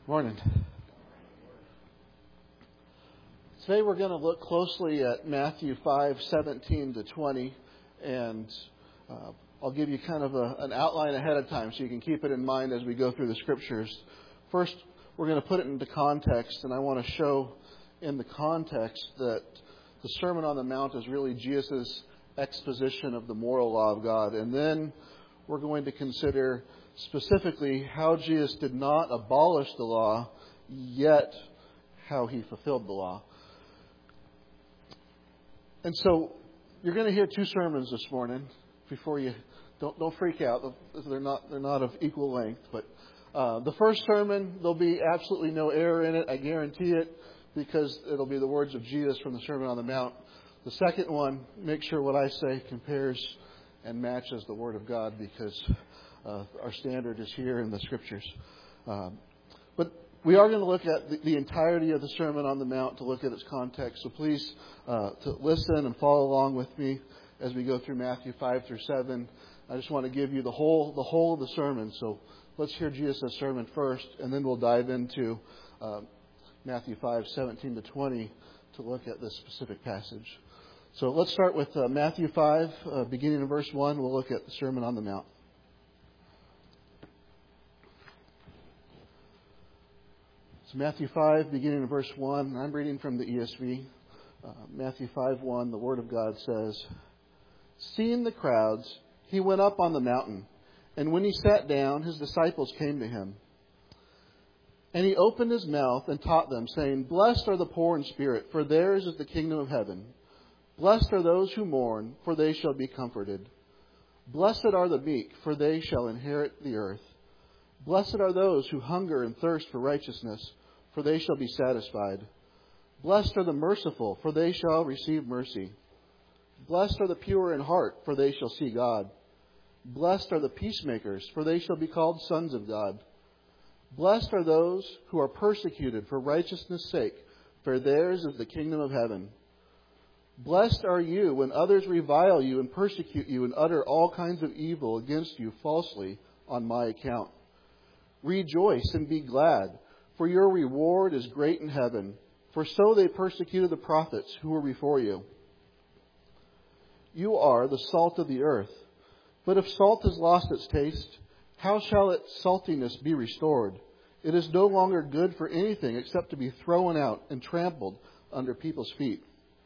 Morning. Today we're going to look closely at Matthew 5:17 to 20, and I'll give you kind of an outline ahead of time so you can keep it in mind as we go through the scriptures. First, we're going to put it into context, and I want to show in the context that the Sermon on the Mount is really Jesus' exposition of the moral law of God. And then we're going to consider specifically how Jesus did not abolish the law, yet how he fulfilled the law. And so you're going to hear two sermons this morning. Before you don't freak out, they're not of equal length. But the first sermon, there'll be absolutely no error in it. I guarantee it, because it'll be the words of Jesus from the Sermon on the Mount. The second one, make sure what I say compares and matches the Word of God, because our standard is here in the Scriptures. But we are going to look at the entirety of the Sermon on the Mount to look at its context. So please to listen and follow along with me as we go through Matthew 5 through 7. I just want to give you the whole of the sermon. So let's hear Jesus' sermon first, and then we'll dive into Matthew 5:17 to 20 to look at this specific passage. So let's start with Matthew 5, beginning in verse 1. We'll look at the Sermon on the Mount. So Matthew 5, beginning in verse 1. I'm reading from the ESV. Matthew 5:1, the Word of God says, "Seeing the crowds, he went up on the mountain, and when he sat down, his disciples came to him. And he opened his mouth and taught them, saying, 'Blessed are the poor in spirit, for theirs is the kingdom of heaven. Blessed are those who mourn, for they shall be comforted. Blessed are the meek, for they shall inherit the earth. Blessed are those who hunger and thirst for righteousness, for they shall be satisfied. Blessed are the merciful, for they shall receive mercy. Blessed are the pure in heart, for they shall see God. Blessed are the peacemakers, for they shall be called sons of God. Blessed are those who are persecuted for righteousness' sake, for theirs is the kingdom of heaven. Blessed are you when others revile you and persecute you and utter all kinds of evil against you falsely on my account. Rejoice and be glad, for your reward is great in heaven, for so they persecuted the prophets who were before you. You are the salt of the earth, but if salt has lost its taste, how shall its saltiness be restored? It is no longer good for anything except to be thrown out and trampled under people's feet.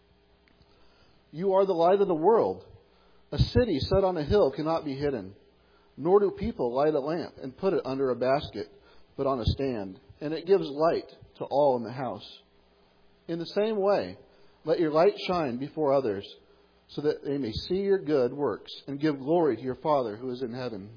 You are the light of the world. A city set on a hill cannot be hidden. Nor do people light a lamp and put it under a basket, but on a stand, and it gives light to all in the house. In the same way, let your light shine before others, so that they may see your good works and give glory to your Father who is in heaven.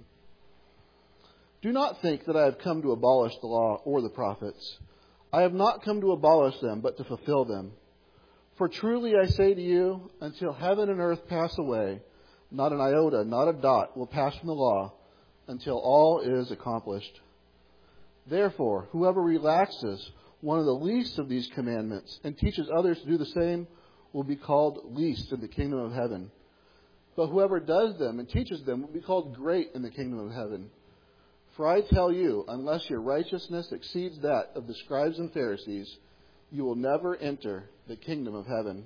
Do not think that I have come to abolish the law or the prophets. I have not come to abolish them, but to fulfill them. For truly I say to you, until heaven and earth pass away, not an iota, not a dot will pass from the law until all is accomplished. Therefore, whoever relaxes one of the least of these commandments and teaches others to do the same will be called least in the kingdom of heaven. But whoever does them and teaches them will be called great in the kingdom of heaven. For I tell you, unless your righteousness exceeds that of the scribes and Pharisees, you will never enter the kingdom of heaven.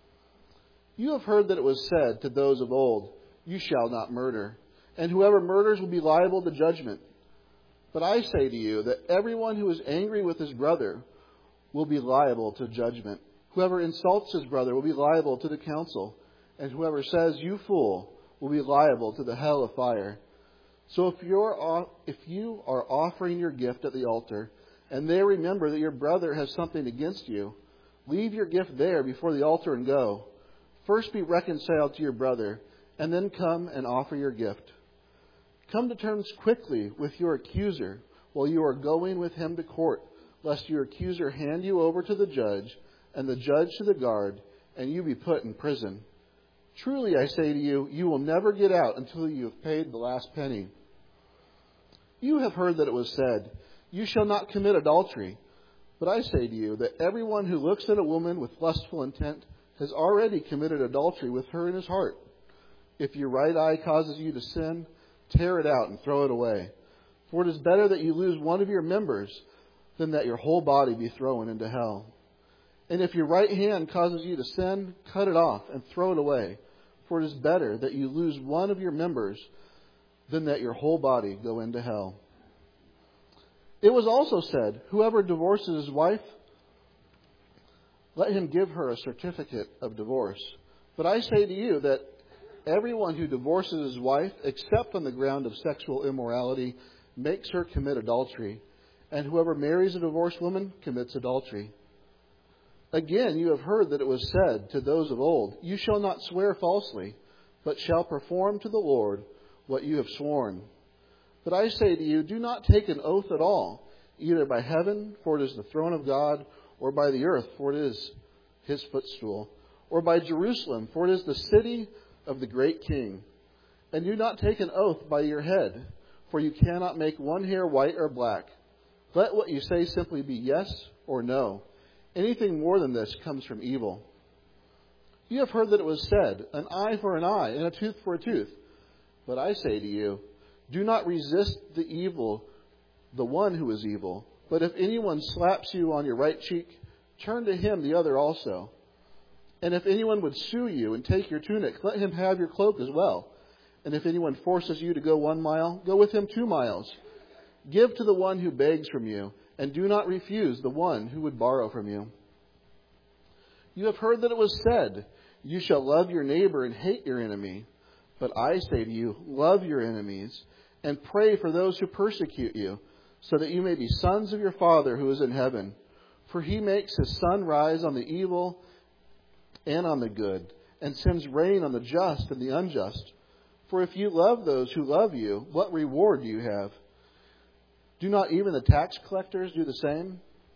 You have heard that it was said to those of old, you shall not murder, and whoever murders will be liable to judgment. But I say to you that everyone who is angry with his brother will be liable to judgment. Whoever insults his brother will be liable to the council, and whoever says, you fool, will be liable to the hell of fire. So if you are offering your gift at the altar, and there remember that your brother has something against you, leave your gift there before the altar and go. First be reconciled to your brother, and then come and offer your gift. Come to terms quickly with your accuser while you are going with him to court, lest your accuser hand you over to the judge, and the judge to the guard, and you be put in prison. Truly I say to you, you will never get out until you have paid the last penny. You have heard that it was said, you shall not commit adultery. But I say to you that everyone who looks at a woman with lustful intent has already committed adultery with her in his heart. If your right eye causes you to sin, tear it out and throw it away. For it is better that you lose one of your members than that your whole body be thrown into hell. And if your right hand causes you to sin, cut it off and throw it away. For it is better that you lose one of your members than that your whole body go into hell. It was also said, whoever divorces his wife, let him give her a certificate of divorce. But I say to you that everyone who divorces his wife, except on the ground of sexual immorality, makes her commit adultery. And whoever marries a divorced woman commits adultery. Again, you have heard that it was said to those of old, you shall not swear falsely, but shall perform to the Lord what you have sworn. But I say to you, do not take an oath at all, either by heaven, for it is the throne of God, or by the earth, for it is his footstool, or by Jerusalem, for it is the city of the great King. And do not take an oath by your head, for you cannot make one hair white or black. Let what you say simply be yes or no. Anything more than this comes from evil. You have heard that it was said, an eye for an eye and a tooth for a tooth. But I say to you, do not resist the one who is evil. But if anyone slaps you on your right cheek, turn to him the other also. And if anyone would sue you and take your tunic, let him have your cloak as well. And if anyone forces you to go 1 mile, go with him 2 miles. Give to the one who begs from you, and do not refuse the one who would borrow from you. You have heard that it was said, you shall love your neighbor and hate your enemy. But I say to you, love your enemies, and pray for those who persecute you, so that you may be sons of your Father who is in heaven. For he makes his sun rise on the evil and on the good, and sends rain on the just and the unjust. For if you love those who love you, what reward do you have? Do not even the tax collectors do the same?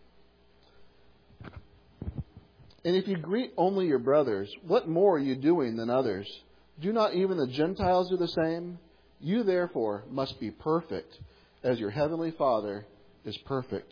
And if you greet only your brothers, what more are you doing than others? Do not even the Gentiles do the same? You therefore must be perfect, as your heavenly Father is perfect.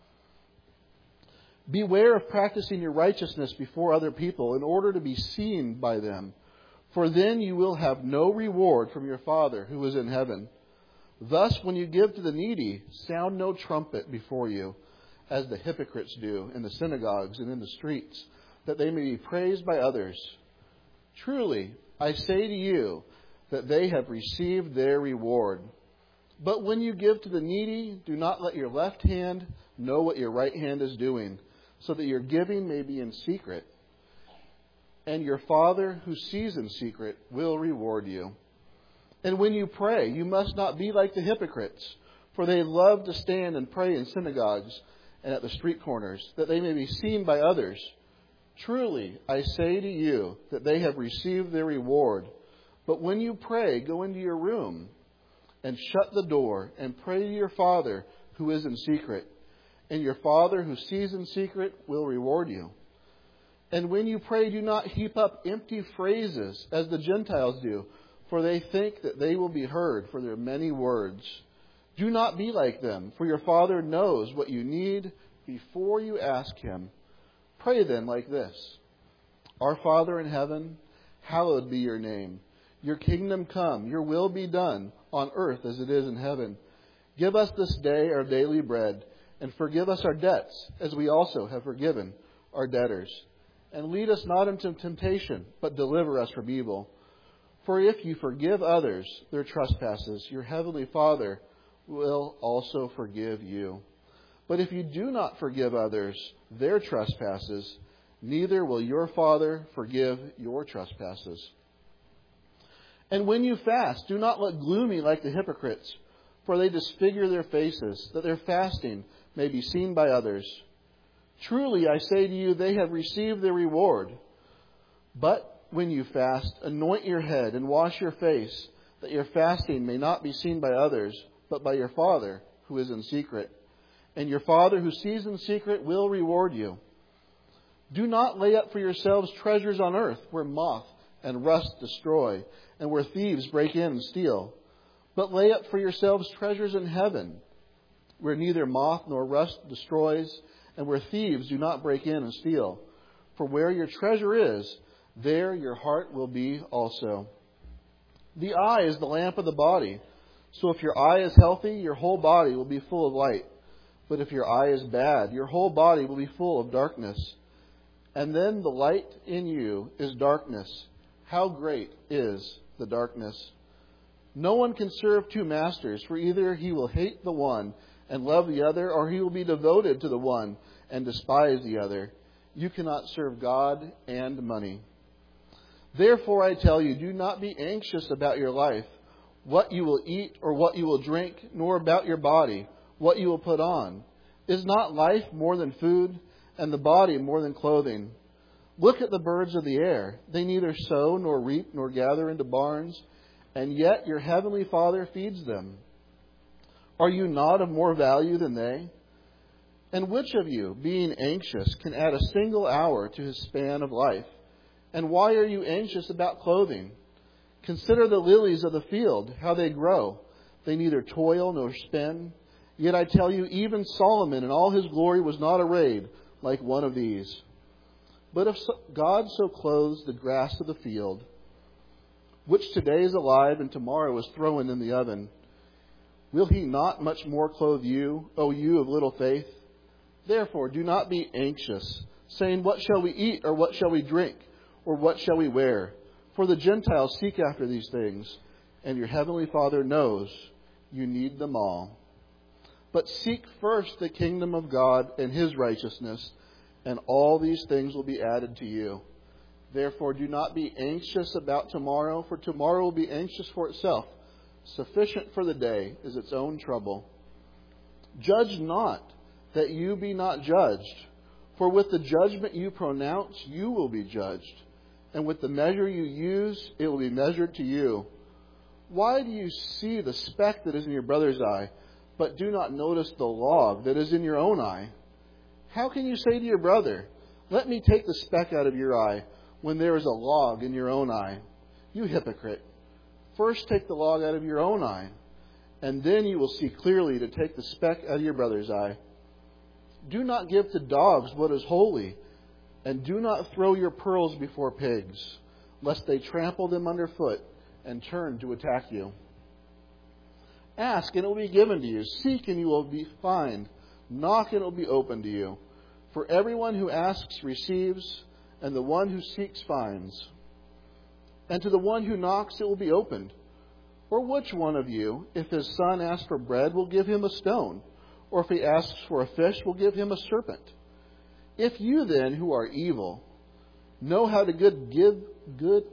Beware of practicing your righteousness before other people in order to be seen by them, for then you will have no reward from your Father who is in heaven. Thus, when you give to the needy, sound no trumpet before you, as the hypocrites do in the synagogues and in the streets, that they may be praised by others. Truly, I say to you that they have received their reward. But when you give to the needy, do not let your left hand know what your right hand is doing, so that your giving may be in secret. And your Father who sees in secret will reward you. And when you pray, you must not be like the hypocrites, for they love to stand and pray in synagogues and at the street corners, that they may be seen by others. Truly, I say to you that they have received their reward. But when you pray, go into your room and shut the door and pray to your Father who is in secret. And your Father who sees in secret will reward you. And when you pray, do not heap up empty phrases as the Gentiles do, for they think that they will be heard for their many words. Do not be like them, for your Father knows what you need before you ask him. Pray then like this. Our Father in heaven, hallowed be your name. Your kingdom come, your will be done on earth as it is in heaven. Give us this day our daily bread, and forgive us our debts, as we also have forgiven our debtors. And lead us not into temptation, but deliver us from evil. For if you forgive others their trespasses, your heavenly Father will also forgive you. But if you do not forgive others their trespasses, neither will your Father forgive your trespasses. And when you fast, do not look gloomy like the hypocrites, for they disfigure their faces, that their fasting may be seen by others. Truly, I say to you, they have received their reward. But when you fast, anoint your head and wash your face, that your fasting may not be seen by others, but by your Father who is in secret. And your Father who sees in secret will reward you. Do not lay up for yourselves treasures on earth, where moth and rust destroy, and where thieves break in and steal. But lay up for yourselves treasures in heaven, where neither moth nor rust destroys, and where thieves do not break in and steal. For where your treasure is, there your heart will be also. The eye is the lamp of the body. So if your eye is healthy, your whole body will be full of light. But if your eye is bad, your whole body will be full of darkness. And then the light in you is darkness. How great is the darkness! No one can serve two masters, for either he will hate the one and love the other, or he will be devoted to the one and despise the other. You cannot serve God and money. Therefore I tell you, do not be anxious about your life, what you will eat or what you will drink, nor about your body, what you will put on. Is not life more than food, and the body more than clothing? Look at the birds of the air. They neither sow nor reap nor gather into barns, and yet your heavenly Father feeds them. Are you not of more value than they? And which of you, being anxious, can add a single hour to his span of life? And why are you anxious about clothing? Consider the lilies of the field, how they grow. They neither toil nor spin. Yet I tell you, even Solomon in all his glory was not arrayed like one of these. But if God so clothes the grass of the field, which today is alive and tomorrow is thrown in the oven, will he not much more clothe you, O you of little faith? Therefore, do not be anxious, saying, what shall we eat, or what shall we drink, or what shall we wear? For the Gentiles seek after these things, and your heavenly Father knows you need them all. But seek first the kingdom of God and his righteousness, and all these things will be added to you. Therefore, do not be anxious about tomorrow, for tomorrow will be anxious for itself. Sufficient for the day is its own trouble. Judge not, that you be not judged. For with the judgment you pronounce, you will be judged. And with the measure you use, it will be measured to you. Why do you see the speck that is in your brother's eye, but do not notice the log that is in your own eye? How can you say to your brother, let me take the speck out of your eye, when there is a log in your own eye? You hypocrite! First take the log out of your own eye, and then you will see clearly to take the speck out of your brother's eye. Do not give to dogs what is holy, and do not throw your pearls before pigs, lest they trample them underfoot and turn to attack you. Ask, and it will be given to you. Seek, and you will be find. Knock, and it will be opened to you. For everyone who asks receives, and the one who seeks finds. And to the one who knocks it will be opened. Or which one of you, if his son asks for bread, will give him a stone? Or if he asks for a fish, will give him a serpent? If you then, who are evil, know how to give good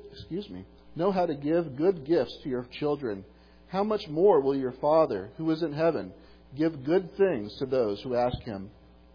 gifts to your children, how much more will your Father, who is in heaven, give good things to those who ask him?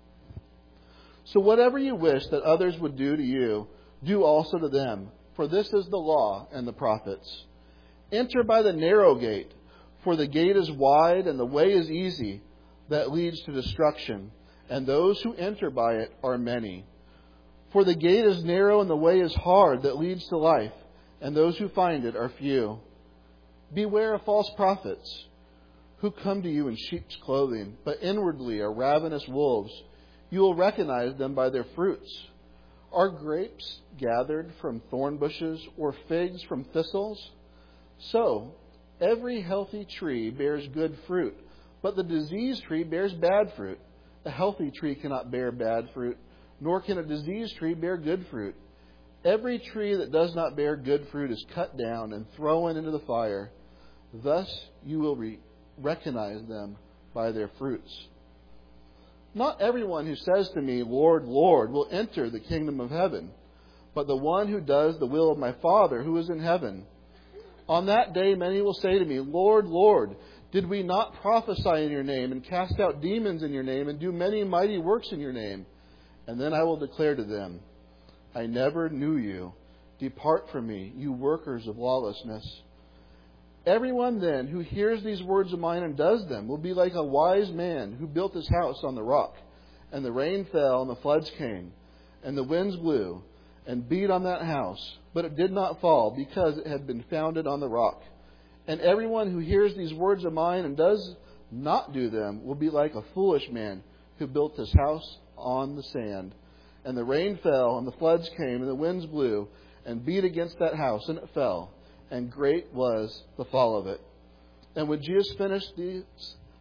So whatever you wish that others would do to you, do also to them, for this is the law and the prophets. Enter by the narrow gate, for the gate is wide and the way is easy that leads to destruction, and those who enter by it are many. For the gate is narrow and the way is hard that leads to life, and those who find it are few. Beware of false prophets, who come to you in sheep's clothing, but inwardly are ravenous wolves. You will recognize them by their fruits. Are grapes gathered from thorn bushes, or figs from thistles? So, every healthy tree bears good fruit, but the diseased tree bears bad fruit. A healthy tree cannot bear bad fruit, nor can a diseased tree bear good fruit. Every tree that does not bear good fruit is cut down and thrown into the fire. Thus you will recognize them by their fruits. Not everyone who says to me, Lord, Lord, will enter the kingdom of heaven, but the one who does the will of my Father who is in heaven. On that day many will say to me, Lord, Lord, did we not prophesy in your name, and cast out demons in your name, and do many mighty works in your name? And then I will declare to them, I never knew you. Depart from me, you workers of lawlessness. Everyone then who hears these words of mine and does them will be like a wise man who built his house on the rock. And the rain fell, and the floods came, and the winds blew, and beat on that house. But it did not fall, because it had been founded on the rock. And everyone who hears these words of mine and does not do them will be like a foolish man who built his house on the sand. And the rain fell, and the floods came, and the winds blew, and beat against that house, and it fell. And great was the fall of it. And when Jesus finished these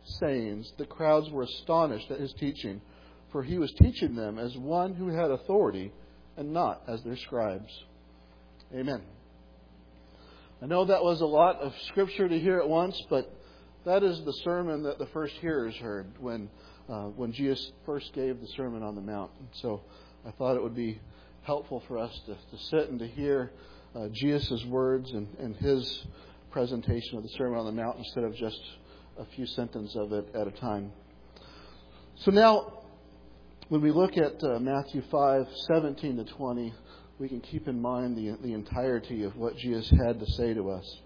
sayings, the crowds were astonished at his teaching, for he was teaching them as one who had authority and not as their scribes. Amen. I know that was a lot of scripture to hear at once, but that is the sermon that the first hearers heard when Jesus first gave the Sermon on the Mount. And so I thought it would be helpful for us to sit and to hear Jesus' words and his presentation of the Sermon on the Mount instead of just a few sentences of it at a time. So now, when we look at Matthew 5:17 to 20, we can keep in mind the entirety of what Jesus had to say to us.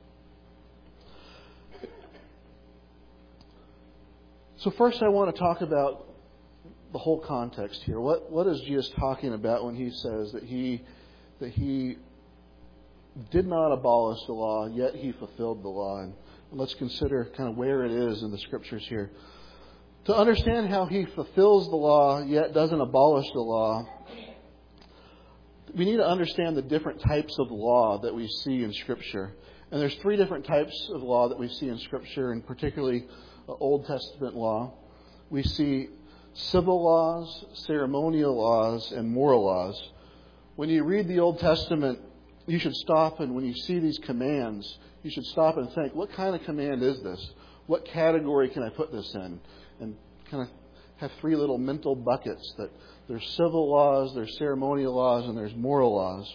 So first I want to talk about the whole context here. What is Jesus talking about when he says that he did not abolish the law, yet he fulfilled the law? And let's consider kind of where it is in the scriptures here. To understand how he fulfills the law, yet doesn't abolish the law, we need to understand the different types of law that we see in Scripture. And there's three different types of law that we see in Scripture, and particularly Old Testament law. We see civil laws, ceremonial laws, and moral laws. When you read the Old Testament, you should stop, and when you see these commands, you should stop and think, what kind of command is this? What category can I put this in? And kind of have three little mental buckets that there's civil laws, there's ceremonial laws, and there's moral laws.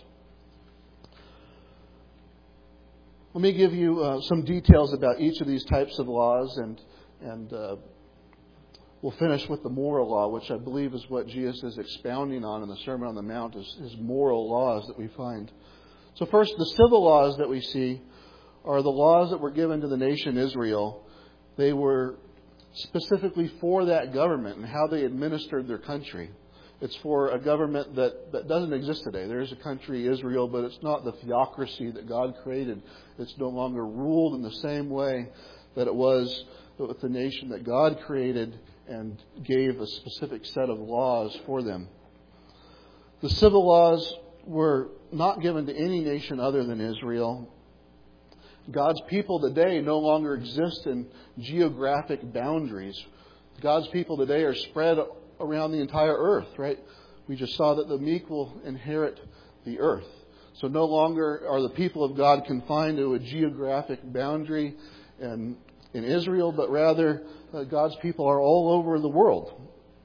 Let me give you some details about each of these types of laws, and we'll finish with the moral law, which I believe is what Jesus is expounding on in the Sermon on the Mount, is moral laws that we find. So first, the civil laws that we see are the laws that were given to the nation Israel. They were specifically for that government and how they administered their country. It's for a government that doesn't exist today. There is a country, Israel, but it's not the theocracy that God created. It's no longer ruled in the same way that it was with the nation that God created and gave a specific set of laws for them. The civil laws were not given to any nation other than Israel. God's people today no longer exist in geographic boundaries. God's people today are spread around the entire earth, right? We just saw that the meek will inherit the earth. So no longer are the people of God confined to a geographic boundary in Israel, but rather God's people are all over the world.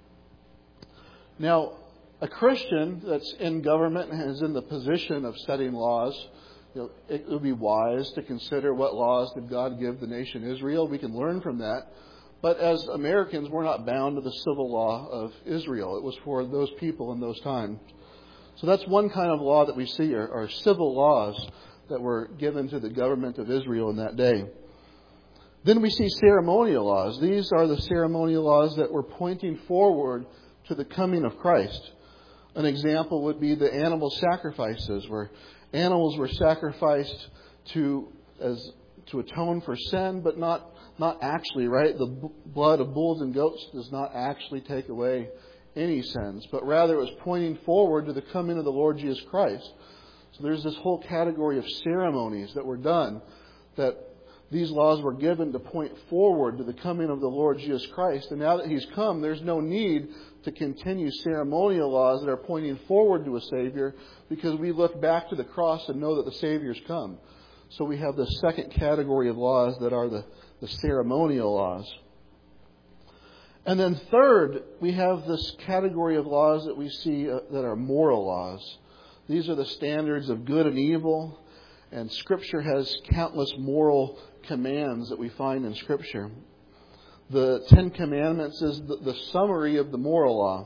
Now, a Christian that's in government and is in the position of setting laws, it would be wise to consider what laws did God give the nation Israel. We can learn from that. But as Americans, we're not bound to the civil law of Israel. It was for those people in those times. So that's one kind of law that we see are civil laws that were given to the government of Israel in that day. Then we see ceremonial laws. These are the ceremonial laws that were pointing forward to the coming of Christ. An example would be the animal sacrifices, where animals were sacrificed to atone for sin, but not actually, right? The blood of bulls and goats does not actually take away any sins, but rather it was pointing forward to the coming of the Lord Jesus Christ. So there's this whole category of ceremonies that were done, that these laws were given to point forward to the coming of the Lord Jesus Christ. And now that He's come, there's no need to continue ceremonial laws that are pointing forward to a Savior, because we look back to the cross and know that the Savior's come. So we have the second category of laws that are the ceremonial laws. And then third, we have this category of laws that we see that are moral laws. These are the standards of good and evil. And Scripture has countless moral commands that we find in Scripture. The Ten Commandments is the summary of the moral law.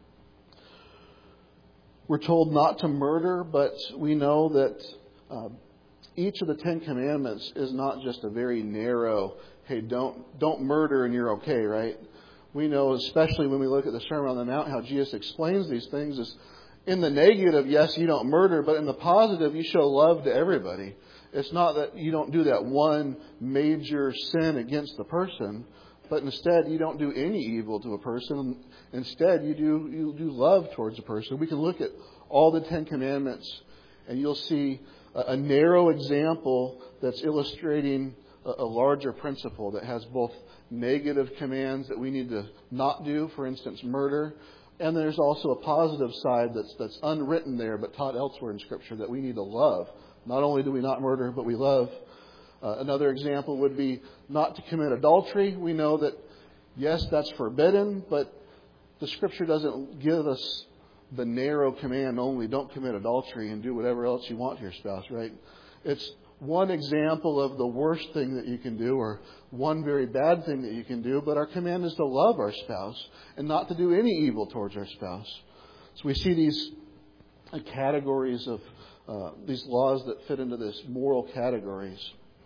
We're told not to murder, but we know that each of the Ten Commandments is not just a very narrow, hey, don't murder and you're okay, right? We know, especially when we look at the Sermon on the Mount, how Jesus explains these things is in the negative, yes, you don't murder, but in the positive, you show love to everybody. It's not that you don't do that one major sin against the person, but instead you don't do any evil to a person. Instead, you do love towards a person. We can look at all the Ten Commandments, and you'll see a narrow example that's illustrating a larger principle that has both negative commands that we need to not do, for instance, murder. And there's also a positive side that's unwritten there but taught elsewhere in Scripture that we need to love. Not only do we not murder, but we love. Another example would be not to commit adultery. We know that, yes, that's forbidden, but the Scripture doesn't give us the narrow command only, don't commit adultery and do whatever else you want to your spouse, right? It's one example of the worst thing that you can do or one very bad thing that you can do, but our command is to love our spouse and not to do any evil towards our spouse. So we see these categories of these laws that fit into this moral categories.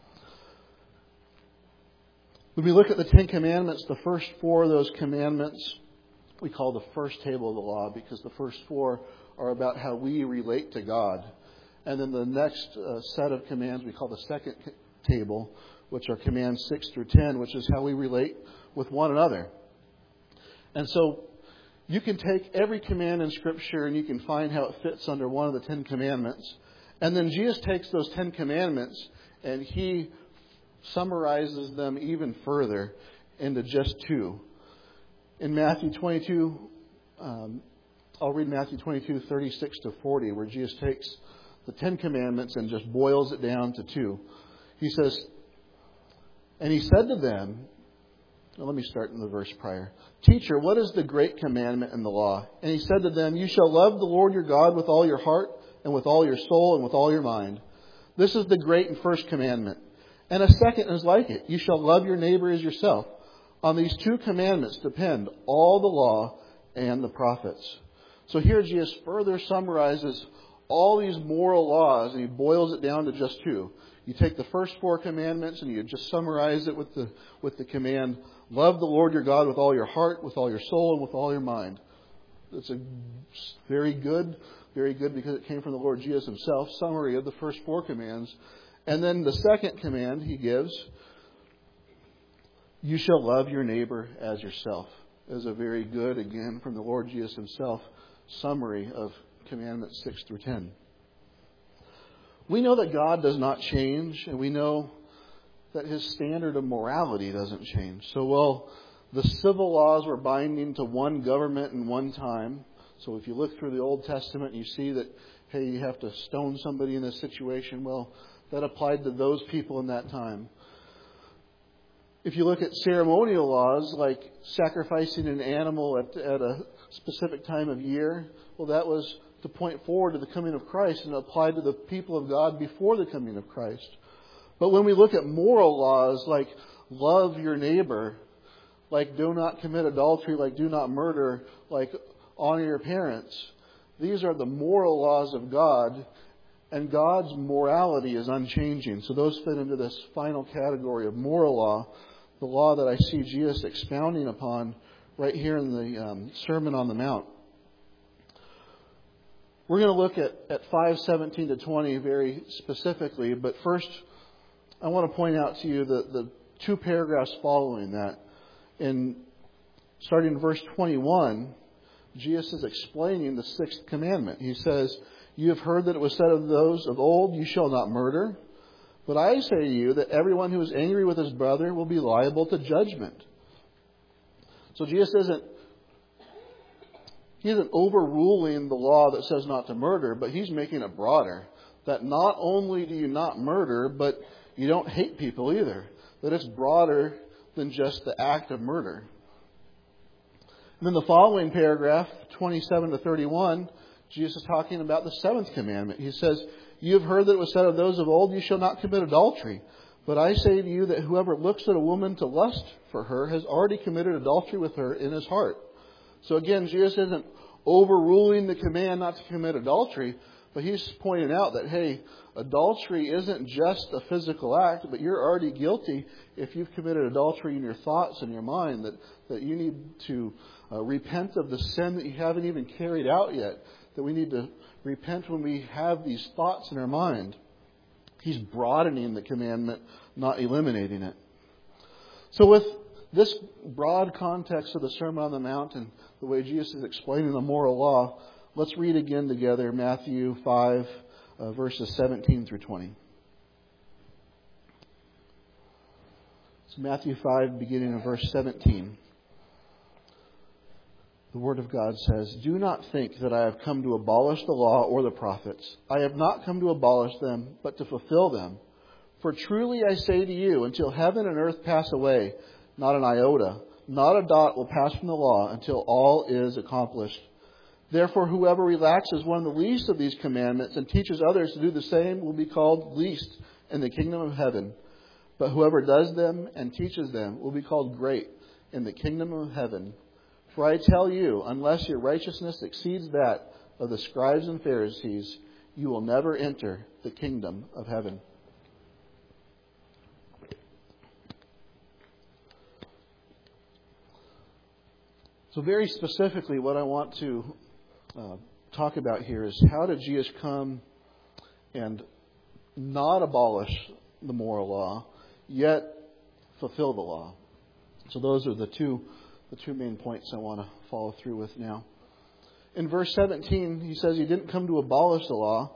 When we look at the Ten Commandments, the first four of those commandments we call the first table of the law, because the first four are about how we relate to God. And then the next set of commands we call the second table, which are commands 6 through 10, which is how we relate with one another. And so you can take every command in Scripture and you can find how it fits under one of the Ten Commandments. And then Jesus takes those Ten Commandments and He summarizes them even further into just two. In Matthew 22, I'll read Matthew 22, 36 to 40, where Jesus takes the Ten Commandments and just boils it down to two. He says, and He said to them, let me start in the verse prior. Teacher, what is the great commandment in the law? And He said to them, you shall love the Lord your God with all your heart and with all your soul and with all your mind. This is the great and first commandment. And a second is like it. You shall love your neighbor as yourself. On these two commandments depend all the law and the prophets. So here Jesus further summarizes all these moral laws and He boils it down to just two. You take the first four commandments and you just summarize it with the command, love the Lord your God with all your heart, with all your soul, and with all your mind. It's a very good because it came from the Lord Jesus Himself, summary of the first four commands. And then the second command He gives, you shall love your neighbor as yourself, is a very good, again, from the Lord Jesus Himself, summary of commandments 6 through 10. We know that God does not change, and we know that His standard of morality doesn't change. So while the civil laws were binding to one government in one time, so if you look through the Old Testament and you see that, hey, you have to stone somebody in this situation, well, that applied to those people in that time. If you look at ceremonial laws, like sacrificing an animal at a specific time of year, well, that was to point forward to the coming of Christ and applied to the people of God before the coming of Christ. But when we look at moral laws, like love your neighbor, like do not commit adultery, like do not murder, like honor your parents, these are the moral laws of God, and God's morality is unchanging. So those fit into this final category of moral law, the law that I see Jesus expounding upon right here in the Sermon on the Mount. We're going to look at 5:17 to 20 very specifically, but first I want to point out to you the two paragraphs following that. Starting in verse 21, Jesus is explaining the sixth commandment. He says, you have heard that it was said of those of old, you shall not murder. But I say to you that everyone who is angry with his brother will be liable to judgment. So Jesus isn't overruling the law that says not to murder, but He's making it broader. That not only do you not murder, but you don't hate people either. That it's broader than just the act of murder. And then the following paragraph, 27 to 31, Jesus is talking about the seventh commandment. He says, you have heard that it was said of those of old, you shall not commit adultery. But I say to you that whoever looks at a woman to lust for her has already committed adultery with her in his heart. So again, Jesus isn't overruling the command not to commit adultery, but He's pointing out that, hey, adultery isn't just a physical act, but you're already guilty if you've committed adultery in your thoughts and your mind, that you need to repent of the sin that you haven't even carried out yet, that we need to repent when we have these thoughts in our mind. He's broadening the commandment, not eliminating it. So with this broad context of the Sermon on the Mount and the way Jesus is explaining the moral law, let's read again together Matthew 5, verses 17 through 20. It's Matthew 5, beginning in verse 17. The Word of God says, "Do not think that I have come to abolish the law or the prophets. I have not come to abolish them, but to fulfill them. For truly I say to you, until heaven and earth pass away, not an iota, not a dot will pass from the law until all is accomplished. Therefore, whoever relaxes one of the least of these commandments and teaches others to do the same will be called least in the kingdom of heaven. But whoever does them and teaches them will be called great in the kingdom of heaven. For I tell you, unless your righteousness exceeds that of the scribes and Pharisees, you will never enter the kingdom of heaven." So very specifically, what I want to talk about here is how did Jesus come and not abolish the moral law, yet fulfill the law? So those are the two main points I want to follow through with now. In verse 17, he says he didn't come to abolish the law.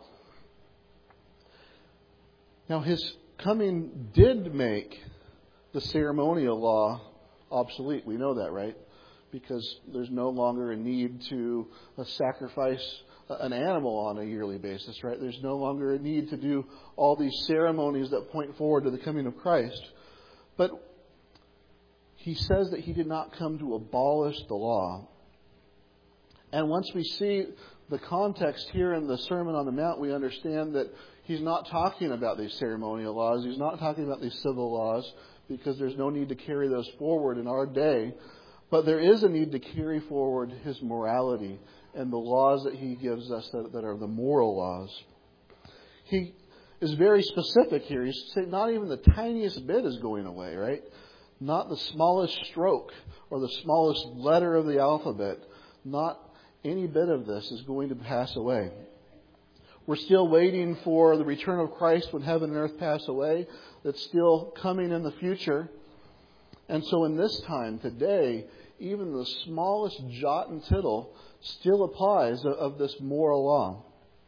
Now, his coming did make the ceremonial law obsolete. We know that, right? Because there's no longer a need to sacrifice an animal on a yearly basis, right? There's no longer a need to do all these ceremonies that point forward to the coming of Christ. But he says that he did not come to abolish the law. And once we see the context here in the Sermon on the Mount, we understand that he's not talking about these ceremonial laws. He's not talking about these civil laws, because there's no need to carry those forward in our day. But there is a need to carry forward his morality and the laws that he gives us that are the moral laws. He is very specific here. He's saying not even the tiniest bit is going away, right? Not the smallest stroke or the smallest letter of the alphabet. Not any bit of this is going to pass away. We're still waiting for the return of Christ when heaven and earth pass away. That's still coming in the future. And so in this time, today, even the smallest jot and tittle still applies of this moral law.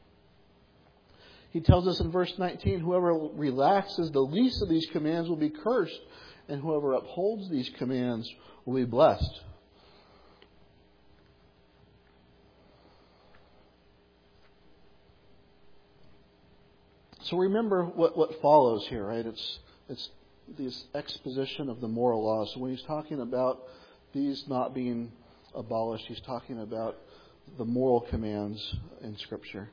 He tells us in verse 19, "Whoever relaxes the least of these commands will be cursed, and whoever upholds these commands will be blessed." So remember what follows here, right? It's this exposition of the moral law. So when he's talking about these not being abolished, he's talking about the moral commands in Scripture.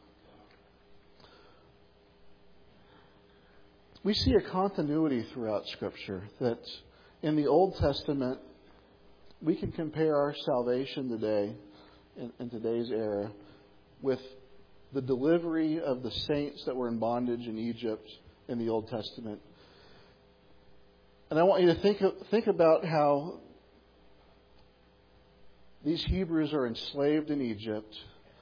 We see a continuity throughout Scripture that in the Old Testament, we can compare our salvation today, in today's era, with the delivery of the saints that were in bondage in Egypt in the Old Testament. And I want you to think about how these Hebrews are enslaved in Egypt.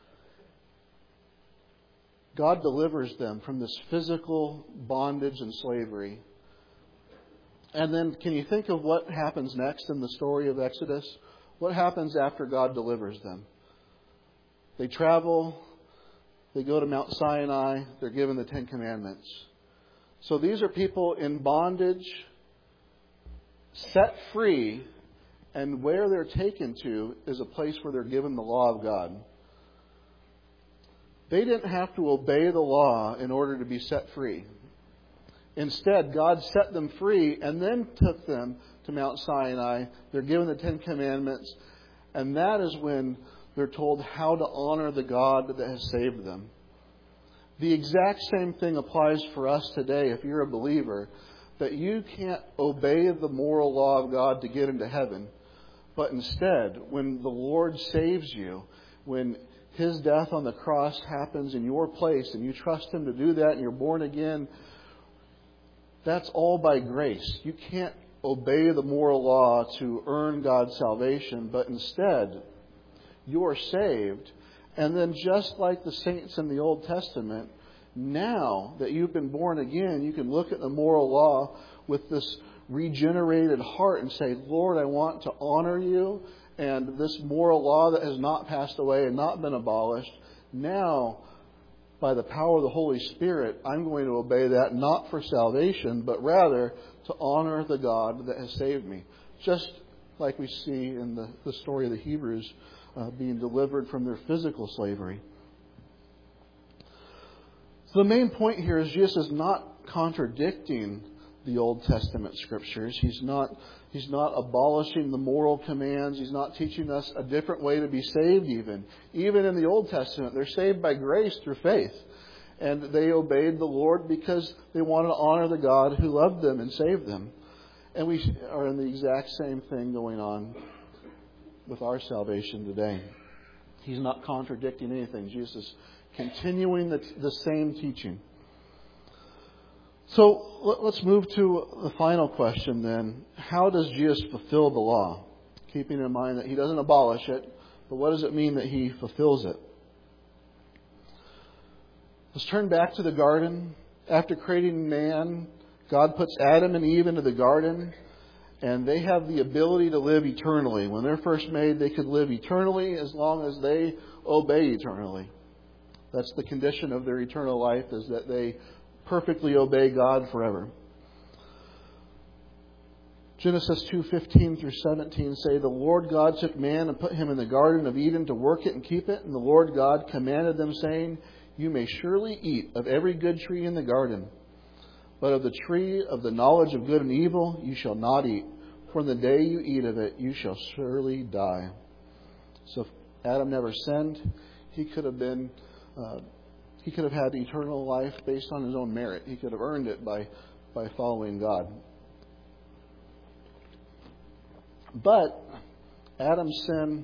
God delivers them from this physical bondage and slavery. And then can you think of what happens next in the story of Exodus? What happens after God delivers them? They travel, they go to Mount Sinai, they're given the Ten Commandments. So these are people in bondage, set free, and where they're taken to is a place where they're given the law of God. They didn't have to obey the law in order to be set free. Instead, God set them free and then took them to Mount Sinai. They're given the Ten Commandments. And that is when they're told how to honor the God that has saved them. The exact same thing applies for us today if you're a believer. That you can't obey the moral law of God to get into heaven. But instead, when the Lord saves you, when His death on the cross happens in your place and you trust Him to do that and you're born again, that's all by grace. You can't obey the moral law to earn God's salvation, but instead, you're saved. And then just like the saints in the Old Testament, now that you've been born again, you can look at the moral law with this regenerated heart and say, Lord, I want to honor you. And this moral law that has not passed away and not been abolished, now by the power of the Holy Spirit, I'm going to obey that not for salvation, but rather to honor the God that has saved me. Just like we see in the story of the Hebrews being delivered from their physical slavery. So the main point here is Jesus is not contradicting the Old Testament scriptures. He's not abolishing the moral commands. He's not teaching us a different way to be saved even. Even in the Old Testament, they're saved by grace through faith. And they obeyed the Lord because they wanted to honor the God who loved them and saved them. And we are in the exact same thing going on with our salvation today. He's not contradicting anything. Jesus is continuing the same teaching. So let's move to the final question then. How does Jesus fulfill the law? Keeping in mind that He doesn't abolish it, but what does it mean that He fulfills it? Let's turn back to the garden. After creating man, God puts Adam and Eve into the garden, and they have the ability to live eternally. When they're first made, they could live eternally as long as they obey eternally. That's the condition of their eternal life, is that they perfectly obey God forever. Genesis 2:15 through 17 say, "The Lord God took man and put him in the Garden of Eden to work it and keep it. And the Lord God commanded them, saying, 'You may surely eat of every good tree in the garden. But of the tree of the knowledge of good and evil you shall not eat. For in the day you eat of it, you shall surely die.'" So if Adam never sinned, he could have had eternal life based on his own merit. He could have earned it by following God. But Adam's sin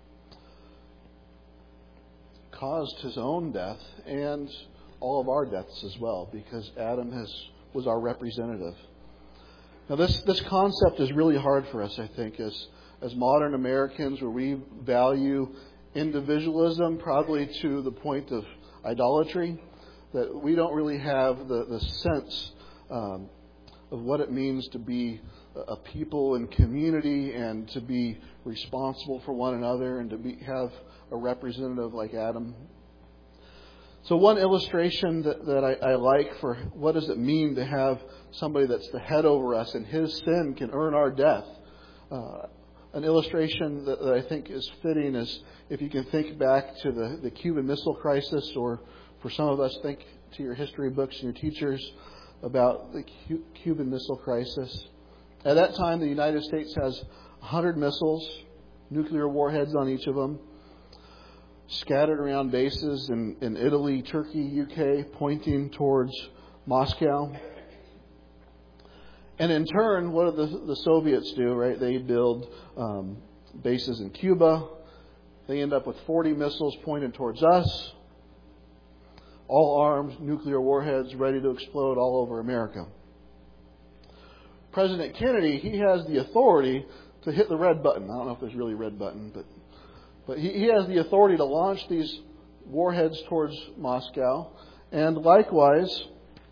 caused his own death and all of our deaths as well, because Adam was our representative. Now this concept is really hard for us, I think, as modern Americans, where we value individualism probably to the point of idolatry, that we don't really have the sense of what it means to be a people and community, and to be responsible for one another, and to have a representative like Adam. So one illustration that I like for what does it mean to have somebody that's the head over us and his sin can earn our death. An illustration that I think is fitting is if you can think back to the Cuban Missile Crisis, or for some of us, think to your history books and your teachers about the Cuban Missile Crisis. At that time, the United States has 100 missiles, nuclear warheads on each of them, scattered around bases in Italy, Turkey, UK, pointing towards Moscow. And in turn, what do the Soviets do, right? They build bases in Cuba. They end up with 40 missiles pointed towards us, all armed, nuclear warheads ready to explode all over America. President Kennedy, he has the authority to hit the red button. I don't know if there's really a red button, but he has the authority to launch these warheads towards Moscow. And likewise,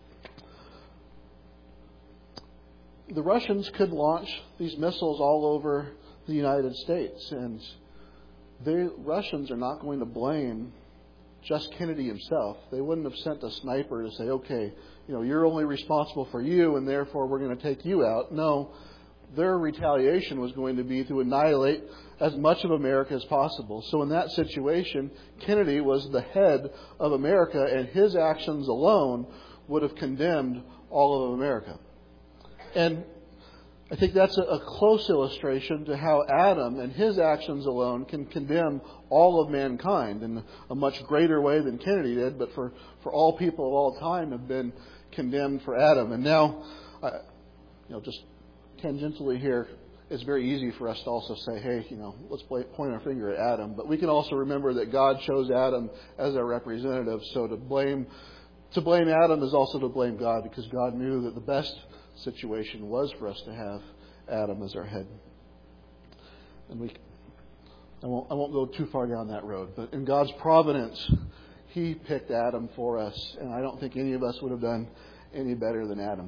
the Russians could launch these missiles all over the United States. And the Russians are not going to blame just Kennedy himself. They wouldn't have sent a sniper to say, okay, you're only responsible for you, and therefore we're going to take you out. No, their retaliation was going to be to annihilate as much of America as possible. So in that situation, Kennedy was the head of America, and his actions alone would have condemned all of America. And I think that's a close illustration to how Adam and his actions alone can condemn all of mankind in a much greater way than Kennedy did, but for all people of all time have been condemned for Adam. And now, just tangentially here, it's very easy for us to also say, hey, let's point our finger at Adam. But we can also remember that God chose Adam as our representative. So to blame Adam is also to blame God, because God knew that the best situation was for us to have Adam as our head. And I won't go too far down that road, but in God's providence, He picked Adam for us, and I don't think any of us would have done any better than Adam.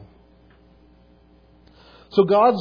So God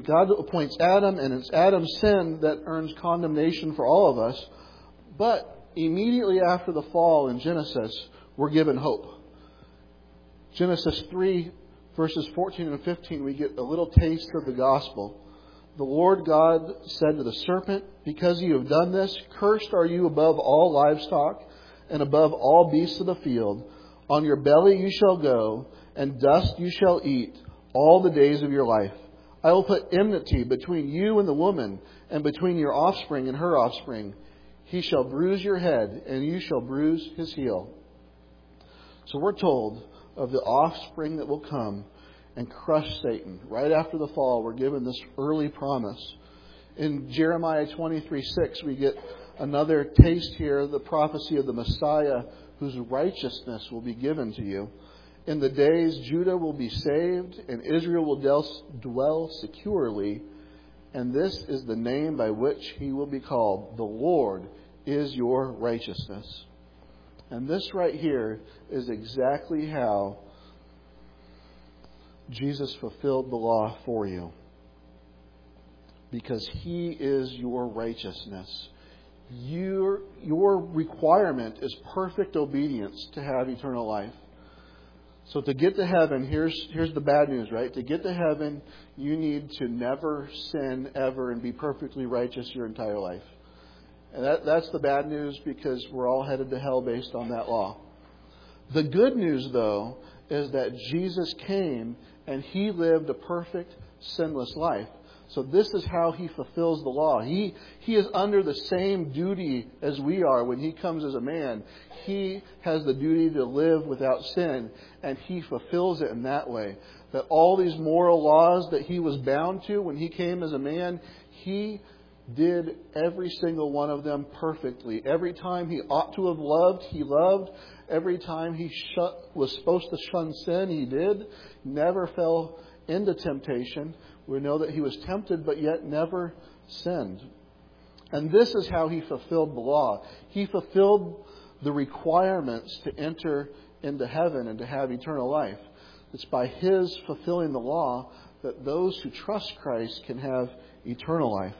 appoints Adam, and it's Adam's sin that earns condemnation for all of us. But immediately after the fall in Genesis, we're given hope. Genesis 3, verses 14 and 15, we get a little taste of the gospel. The Lord God said to the serpent, "Because you have done this, cursed are you above all livestock and above all beasts of the field. On your belly you shall go, and dust you shall eat all the days of your life. I will put enmity between you and the woman, and between your offspring and her offspring. He shall bruise your head, and you shall bruise his heel." So we're told of the offspring that will come and crush Satan. Right after the fall, we're given this early promise. In Jeremiah 23:6, we get another taste here, the prophecy of the Messiah, whose righteousness will be given to you. In the days, Judah will be saved, and Israel will dwell securely. And this is the name by which he will be called. The Lord is your righteousness. And this right here is exactly how Jesus fulfilled the law for you. Because he is your righteousness. Your requirement is perfect obedience to have eternal life. So to get to heaven, here's the bad news, right? To get to heaven, you need to never sin ever and be perfectly righteous your entire life. And that's the bad news, because we're all headed to hell based on that law. The good news, though, is that Jesus came and he lived a perfect, sinless life. So this is how he fulfills the law. He is under the same duty as we are when he comes as a man. He has the duty to live without sin, and he fulfills it in that way. That all these moral laws that he was bound to when he came as a man, he did every single one of them perfectly. Every time he ought to have loved, he loved. Every time he was supposed to shun sin, he did. Never fell into temptation. We know that he was tempted, but yet never sinned. And this is how he fulfilled the law. He fulfilled the requirements to enter into heaven and to have eternal life. It's by his fulfilling the law that those who trust Christ can have eternal life.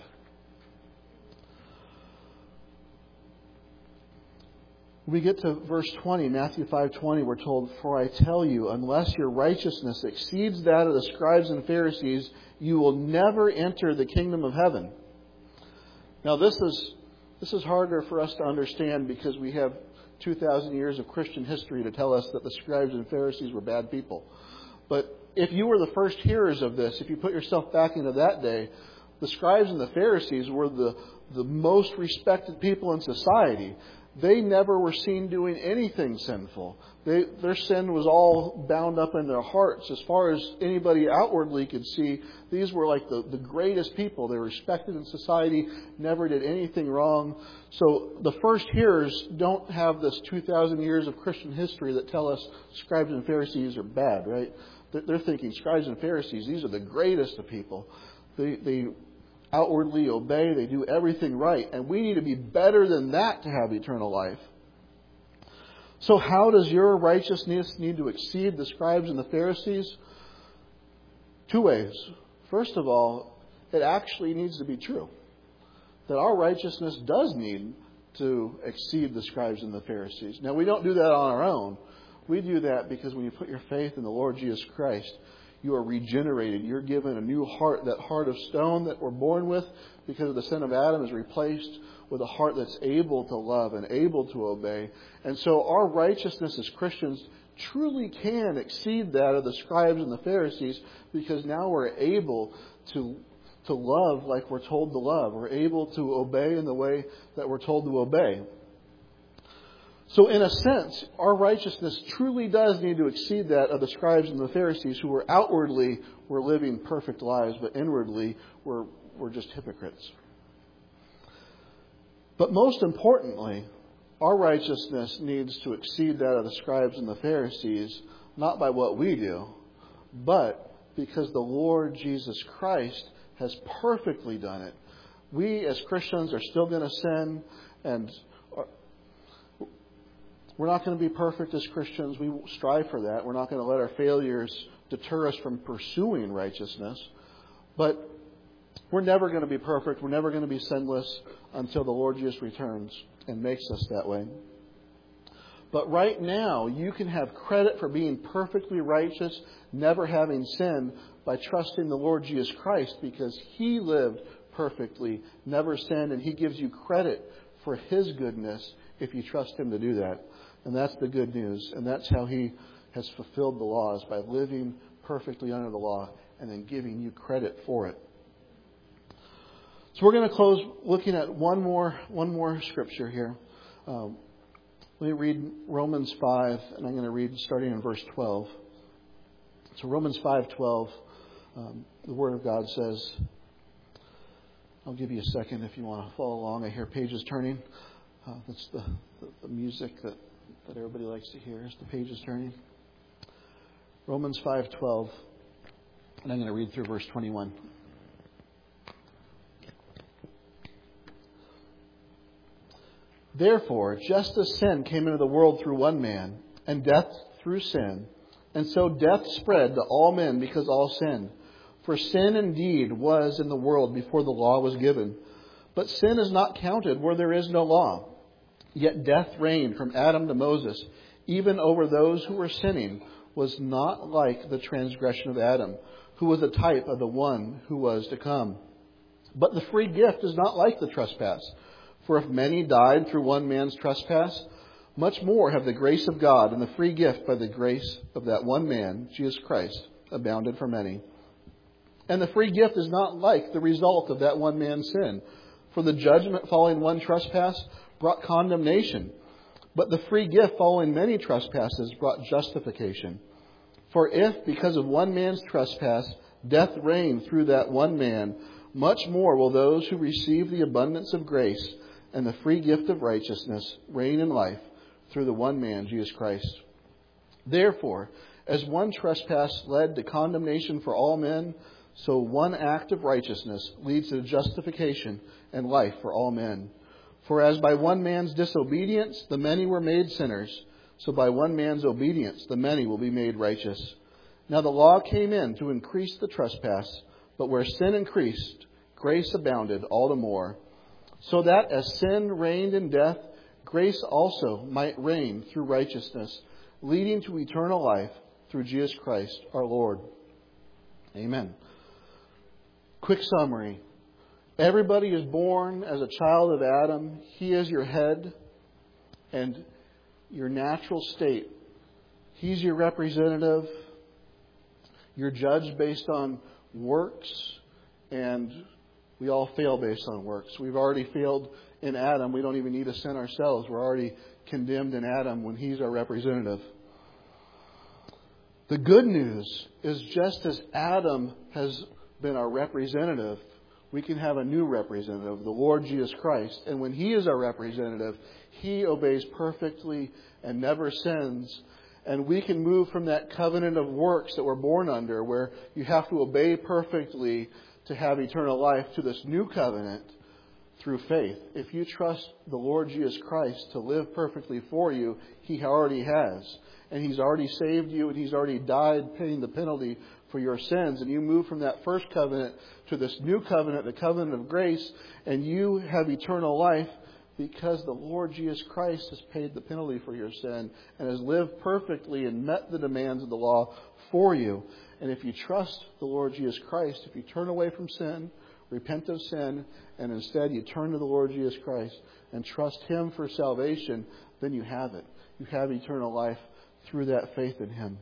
When we get to verse 20, Matthew 5:20, we're told, "For I tell you, unless your righteousness exceeds that of the scribes and Pharisees, you will never enter the kingdom of heaven." Now this is harder for us to understand because we have 2,000 years of Christian history to tell us that the scribes and Pharisees were bad people. But if you were the first hearers of this, if you put yourself back into that day, the scribes and the Pharisees were the most respected people in society. They never were seen doing anything sinful. Their sin was all bound up in their hearts. As far as anybody outwardly could see, these were like the greatest people. They were respected in society, never did anything wrong. So the first hearers don't have this 2,000 years of Christian history that tell us scribes and Pharisees are bad, right? They're thinking scribes and Pharisees, these are the greatest of people. They outwardly obey, they do everything right, and we need to be better than that to have eternal life. So how does your righteousness need to exceed the scribes and the Pharisees? Two ways. First of all, it actually needs to be true. That our righteousness does need to exceed the scribes and the Pharisees. Now, we don't do that on our own. We do that because when you put your faith in the Lord Jesus Christ, you are regenerated. You're given a new heart. That heart of stone that we're born with because of the sin of Adam is replaced with a heart that's able to love and able to obey. And so our righteousness as Christians truly can exceed that of the scribes and the Pharisees because now we're able to love like we're told to love. We're able to obey in the way that we're told to obey. So in a sense, our righteousness truly does need to exceed that of the scribes and the Pharisees who were outwardly were living perfect lives, but inwardly were just hypocrites. But most importantly, our righteousness needs to exceed that of the scribes and the Pharisees, not by what we do, but because the Lord Jesus Christ has perfectly done it. We as Christians are still going to sin, and we're not going to be perfect as Christians. We strive for that. We're not going to let our failures deter us from pursuing righteousness. But We're never going to be perfect. We're never going to be sinless until the Lord Jesus returns and makes us that way. But right now, you can have credit for being perfectly righteous, never having sinned, by trusting the Lord Jesus Christ, because He lived perfectly, never sinned, and He gives you credit for His goodness if you trust Him to do that. And that's the good news. And that's how He has fulfilled the law, is by living perfectly under the law and then giving you credit for it. So we're going to close looking at one more scripture here. Let me read Romans 5, and I'm going to read starting in verse 12. So Romans 5:12, the Word of God says, I'll give you a second if you want to follow along. I hear pages turning. That's the music that everybody likes to hear, is the pages turning. Romans 5:12, and I'm going to read through verse 21. Therefore, just as sin came into the world through one man, and death through sin, and so death spread to all men because all sinned. For sin indeed was in the world before the law was given. But sin is not counted where there is no law. Yet death reigned from Adam to Moses, even over those who were sinning, was not like the transgression of Adam, who was a type of the one who was to come. But the free gift is not like the trespass. For if many died through one man's trespass, much more have the grace of God and the free gift by the grace of that one man, Jesus Christ, abounded for many. And the free gift is not like the result of that one man's sin. For the judgment following one trespass brought condemnation, but the free gift following many trespasses brought justification. For if, because of one man's trespass, death reigned through that one man, much more will those who receive the abundance of grace and the free gift of righteousness reign in life through the one man, Jesus Christ. Therefore, as one trespass led to condemnation for all men, so one act of righteousness leads to justification and life for all men. For as by one man's disobedience the many were made sinners, so by one man's obedience the many will be made righteous. Now the law came in to increase the trespass, but where sin increased, grace abounded all the more. So that as sin reigned in death, grace also might reign through righteousness, leading to eternal life through Jesus Christ our Lord. Amen. Quick summary. Everybody is born as a child of Adam. He is your head and your natural state. He's your representative. You're judged based on works, and we all fail based on works. We've already failed in Adam. We don't even need to sin ourselves. We're already condemned in Adam when he's our representative. The good news is, just as Adam has been our representative, we can have a new representative, the Lord Jesus Christ. And when He is our representative, He obeys perfectly and never sins. And we can move from that covenant of works that we're born under, where you have to obey perfectly to have eternal life, to this new covenant through faith. If you trust the Lord Jesus Christ to live perfectly for you, He already has. And He's already saved you, and He's already died paying the penalty for your sins. And you move from that first covenant to this new covenant, the covenant of grace, and you have eternal life because the Lord Jesus Christ has paid the penalty for your sin and has lived perfectly and met the demands of the law for you. And if you trust the Lord Jesus Christ, if you turn away from sin, repent of sin, and instead you turn to the Lord Jesus Christ and trust Him for salvation, then you have it. You have eternal life through that faith in Him.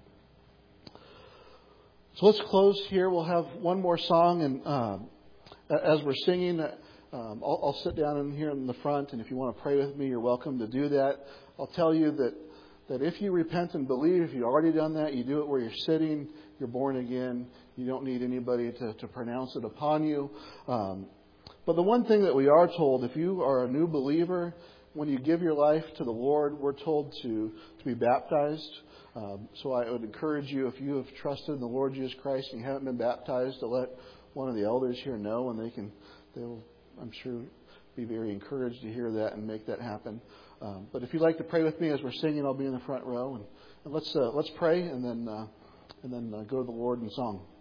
So let's close here. We'll have one more song, and as we're singing, I'll sit down in here in the front, and if you want to pray with me, you're welcome to do that. I'll tell you that if you repent and believe, if you've already done that, you do it where you're sitting, you're born again. You don't need anybody to pronounce it upon you. But the one thing that we are told, if you are a new believer, when you give your life to the Lord, we're told to be baptized. So I would encourage you, if you have trusted in the Lord Jesus Christ and you haven't been baptized, to let one of the elders here know, and they'll, I'm sure, be very encouraged to hear that and make that happen. But if you'd like to pray with me as we're singing, I'll be in the front row, and let's pray and then go to the Lord in song.